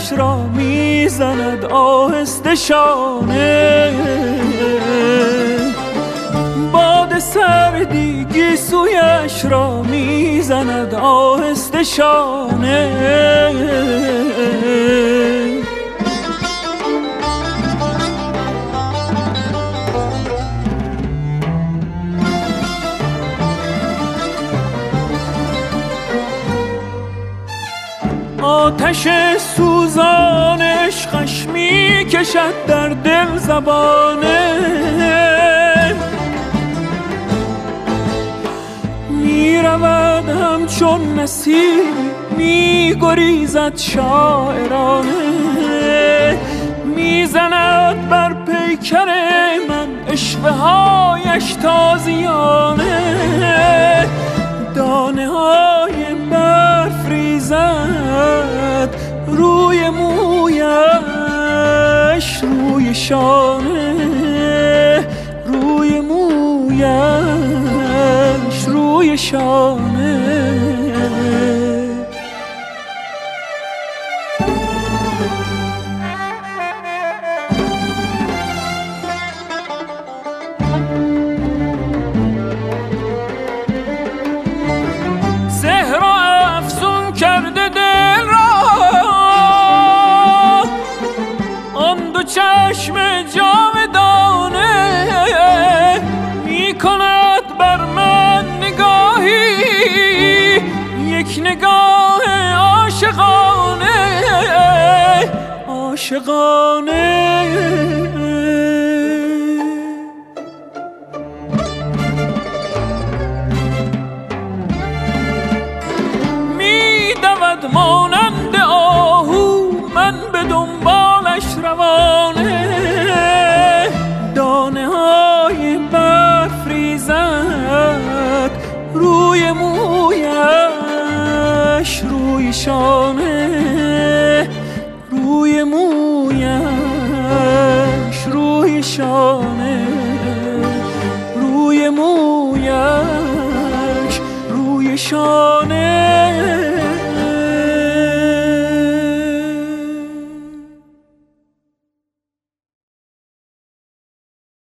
سویش را میزند آهسته شانه، باد سردی گیسویش را میزند آهسته شانه. آتش سوزان عشقش می کشد در دل زبانه، می رود همچون نسیم می گریزد شاعرانه، می زند بر پیکر من اشوه هایش تازیانه، دانه های برف ریزد روی مویش، روی شانه، روی مویش، روی شانه. چشم جاودانه می کند بر من نگاهی، یک نگاه عاشقانه، عاشقانه. می دود مانند آهو من به دنبالش روانه، دانه های برف ریزد روی مویش، روی شانه، روی مویش، روی شانه، روی مویش، روی شانه.